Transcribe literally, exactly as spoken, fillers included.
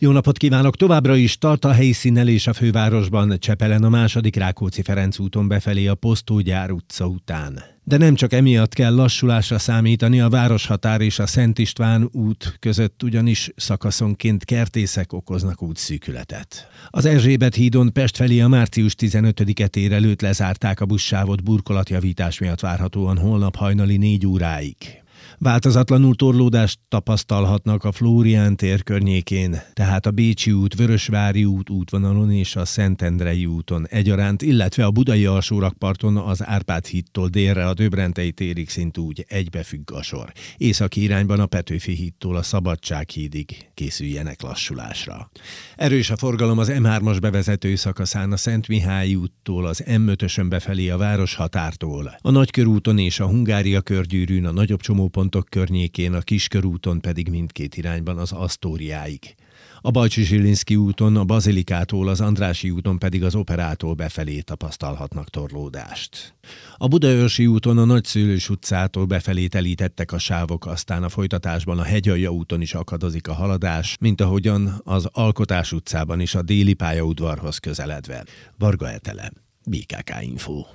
Jó napot kívánok! Továbbra is tart a helyszínelés a fővárosban, Csepelen a második Rákóczi-Ferenc úton befelé a Posztógyár utca után. De nem csak emiatt kell lassulásra számítani, a Városhatár és a Szent István út között ugyanis szakaszonként kertészek okoznak útszűkületet. Az Erzsébet hídon Pest felé a március tizenötödike tér előtt lezárták a buszsávot burkolatjavítás miatt várhatóan holnap hajnali négy óráig. Változatlanul torlódást tapasztalhatnak a Flórián tér környékén, tehát a Bécsi út, Vörösvári út útvonalon és a Szentendrei úton egyaránt, illetve a budai alsórakparton az Árpád hídtól délre a Döbrentei térig szintúgy egybefügg a sor. Északi irányban a Petőfi hídtól a Szabadság hídig készüljenek lassulásra. Erős a forgalom az em hármas bevezető szakaszán a Szentmihályi úttól az em ötösön befelé a Városhatártól, a Nagykörúton és a Hungária körgyűrűn a nagyobb csomópontok környékén, a Kiskörúton pedig mindkét irányban az Asztóriáig. A Bajcsy-Zsilinszky úton, a Bazilikától, az Andrássy úton pedig az Operától befelé tapasztalhatnak torlódást. A Budaörsi úton a Nagyszőlős utcától befelé telítettek a sávok, aztán a folytatásban a Hegyalja úton is akadozik a haladás, mint ahogyan az Alkotás utcában is a déli pályaudvarhoz közeledve. Varga Etele, bé ká ká Info.